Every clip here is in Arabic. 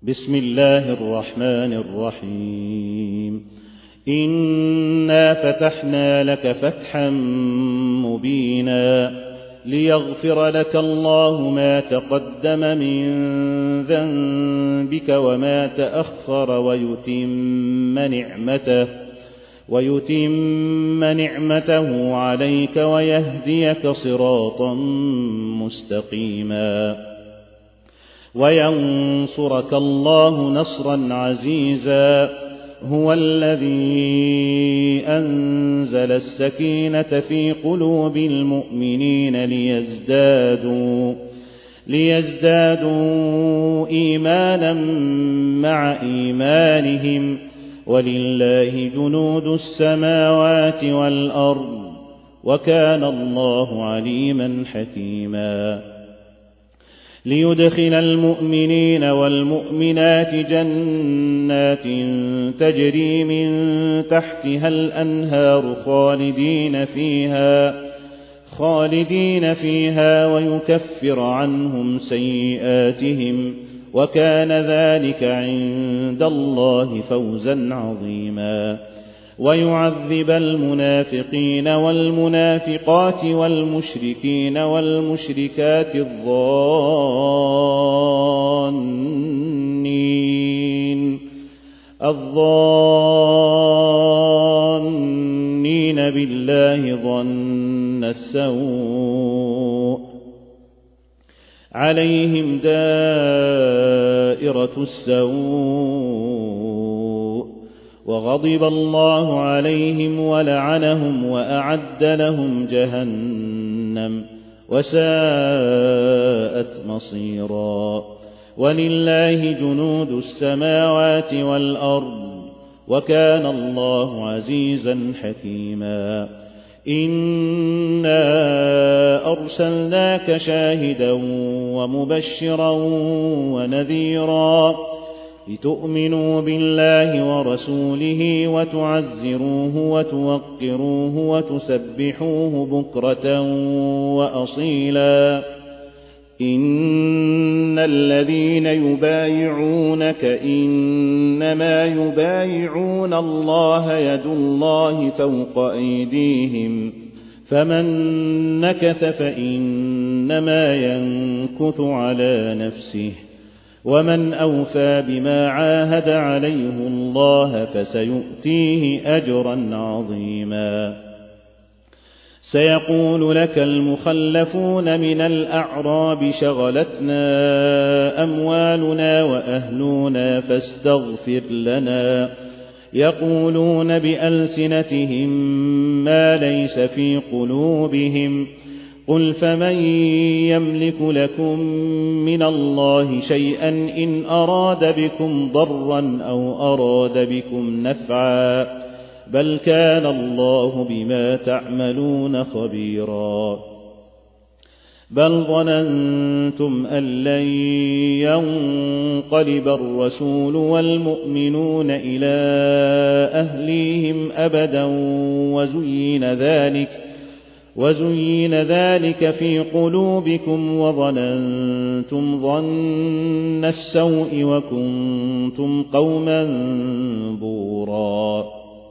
بسم الله الرحمن الرحيم. إنا فتحنا لك فتحا مبينا ليغفر لك الله ما تقدم من ذنبك وما تأخر ويتم نعمته عليك ويهديك صراطا مستقيما وينصرك الله نصرا عزيزا. هو الذي أنزل السكينة في قلوب المؤمنين ليزدادوا إيمانا مع إيمانهم ولله جنود السماوات والأرض وكان الله عليما حكيما. ليدخل المؤمنين والمؤمنات جنات تجري من تحتها الأنهار خالدين فيها ويكفر عنهم سيئاتهم وكان ذلك عند الله فوزا عظيما. ويعذب المنافقين والمنافقات والمشركين والمشركات الظانين بالله ظن السوء عليهم دائرة السوء وغضب الله عليهم ولعنهم وأعد لهم جهنم وساءت مصيرا. ولله جنود السماوات والأرض وكان الله عزيزا حكيما. إنا أرسلناك شاهدا ومبشرا ونذيرا لتؤمنوا بالله ورسوله وتعزروه وتوقروه وتسبحوه بكرة وأصيلا. إن الذين يبايعونك إنما يبايعون الله يد الله فوق أيديهم فمن نكث فإنما ينكث على نفسه ومن أوفى بما عاهد عليه الله فسيؤتيه أجرا عظيما. سيقول لك المخلفون من الأعراب شغلتنا أموالنا وأهلنا فاستغفر لنا يقولون بألسنتهم ما ليس في قلوبهم قل فمن يملك لكم من الله شيئا إن أراد بكم ضرا أو أراد بكم نفعا بل كان الله بما تعملون خبيرا. بل ظننتم أن لن ينقلب الرسول والمؤمنون إلى أهليهم أبدا وزين ذلك في قلوبكم وظننتم ظن السوء وكنتم قوما بورا.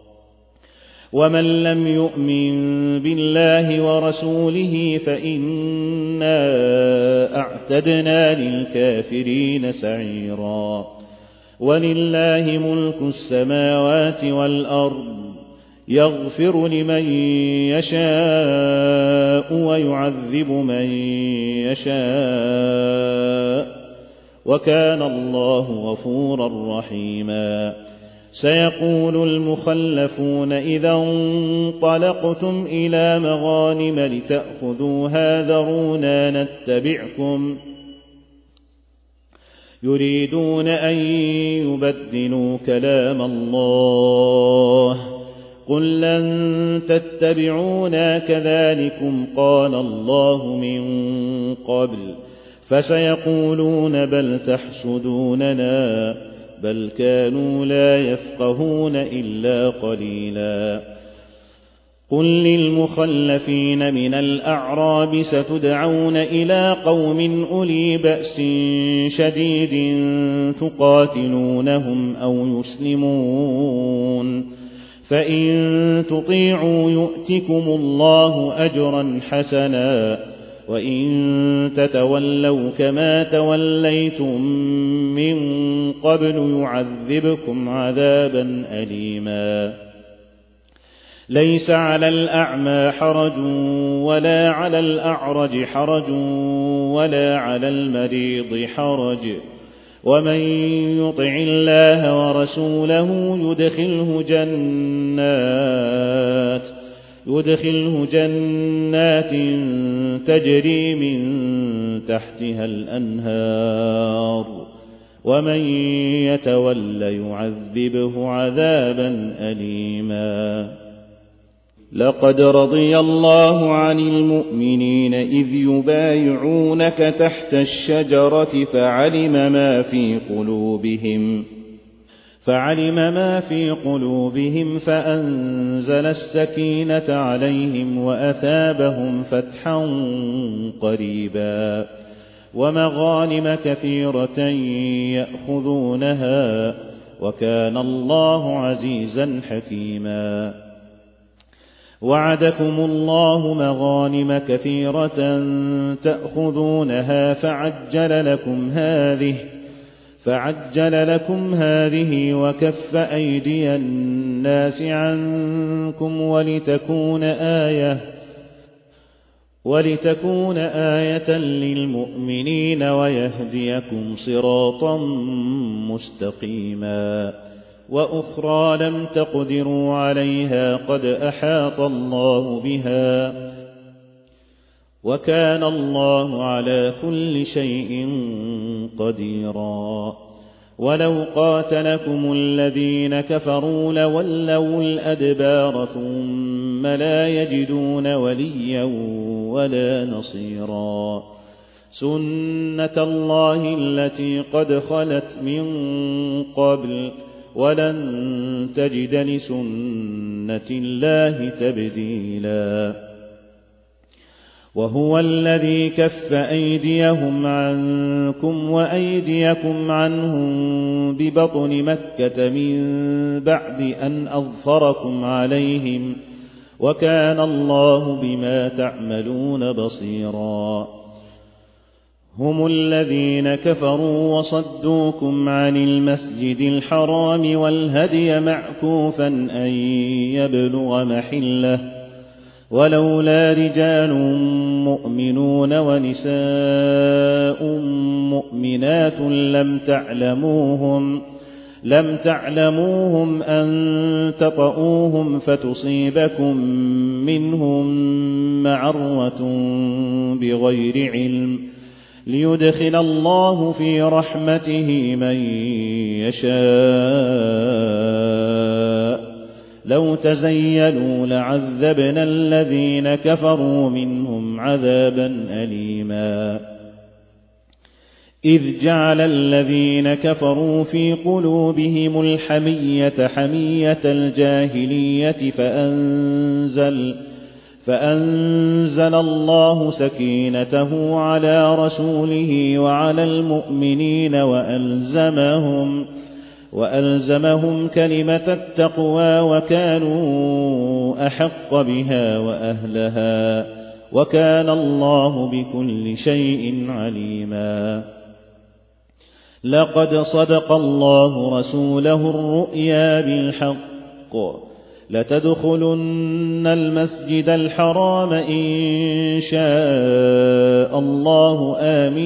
ومن لم يؤمن بالله ورسوله فإنا أعتدنا للكافرين سعيرا. ولله ملك السماوات والأرض يغفر لمن يشاء ويعذب من يشاء وكان الله غفورا رحيما. سيقول المخلفون إذا انطلقتم إلى مغانم لتأخذوها ذرونا نتبعكم يريدون أن يبدلوا كلام الله قل لن تتبعونا كذلكم قال الله من قبل فسيقولون بل تحسدوننا بل كانوا لا يفقهون إلا قليلا. قل للمخلفين من الأعراب ستدعون إلى قوم أولي بأس شديد تقاتلونهم أو يسلمون، فإن تطيعوا يؤتكم الله أجرا حسنا، وإن تتولوا كما توليتم من قبل يعذبكم عذابا أليما. ليس على الأعمى حرج ولا على الأعرج حرج ولا على المريض حرج، ومن يطع الله ورسوله يدخله جنات تجري من تحتها الأنهار، ومن يتول يعذبه عذابا أليما. لقد رضي الله عن المؤمنين إذ يبايعونك تحت الشجرة فعلم ما في قلوبهم فأنزل السكينة عليهم وأثابهم فتحا قريبا ومغانم كثيرة يأخذونها، وكان الله عزيزا حكيما. وعدكم الله مغانم كثيرة تأخذونها فعجل لكم هذه وكف أيدي الناس عنكم ولتكون آية للمؤمنين ويهديكم صراطا مستقيما. وأخرى لم تقدروا عليها قد أحاط الله بها، وكان الله على كل شيء قديرا. ولو قاتلكم الذين كفروا لولوا الأدبار ثم لا يجدون وليا ولا نصيرا. سنة الله التي قد خلت من قبل ولن تجد لسنة الله تبديلا. وهو الذي كف أيديهم عنكم وأيديكم عنهم ببطن مكة من بعد أن أظفركم عليهم، وكان الله بما تعملون بصيرا. هم الذين كفروا وصدوكم عن المسجد الحرام والهدي معكوفا أن يبلغ محله، ولولا رجال مؤمنون ونساء مؤمنات لم تعلموهم أن تطؤوهم فتصيبكم منهم معرة بغير علم، ليدخل الله في رحمته من يشاء. لو تزيلوا لعذبنا الذين كفروا منهم عذابا أليما. إذ جعل الذين كفروا في قلوبهم الحمية حمية الجاهلية فأنزل الله سكينته على رسوله وعلى المؤمنين وألزمهم كلمة التقوى وكانوا أحق بها وأهلها، وكان الله بكل شيء عليما. لقد صدق الله رسوله الرؤيا بالحق لتدخلن المسجد الحرام إن شاء الله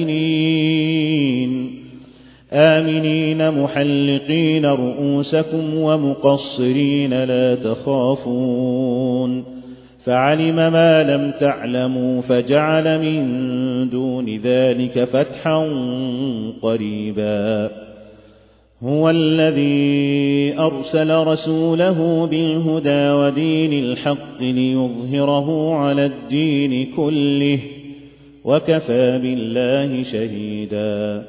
آمنين محلقين رؤوسكم ومقصرين لا تخافون، فعلم ما لم تعلموا فجعل من دون ذلك فتحا قريبا. هو الذي أرسل رسوله بالهدى ودين الحق ليظهره على الدين كله، وكفى بالله شهيدا.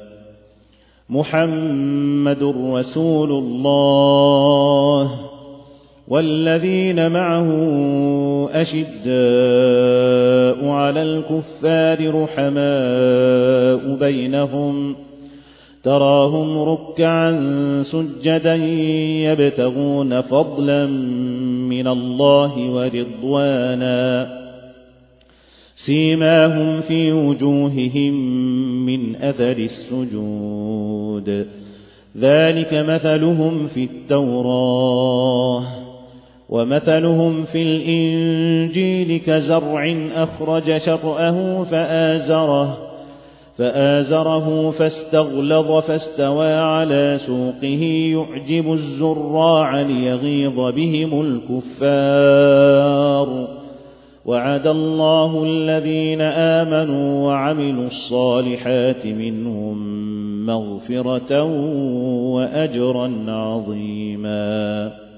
محمد رسول الله والذين معه أشداء على الكفار رحماء بينهم تراهم ركعا سجدا يبتغون فضلا من الله ورضوانا سيماهم في وجوههم من أثر السجود ذلك مثلهم في التوراة ومثلهم في الإنجيل كزرع أخرج شطأه فآزره فاستغلظ فاستوى على سوقه يعجب الزراع ليغيظ بهم الكفار وعد الله الذين آمنوا وعملوا الصالحات منهم مغفرة وأجرا عظيما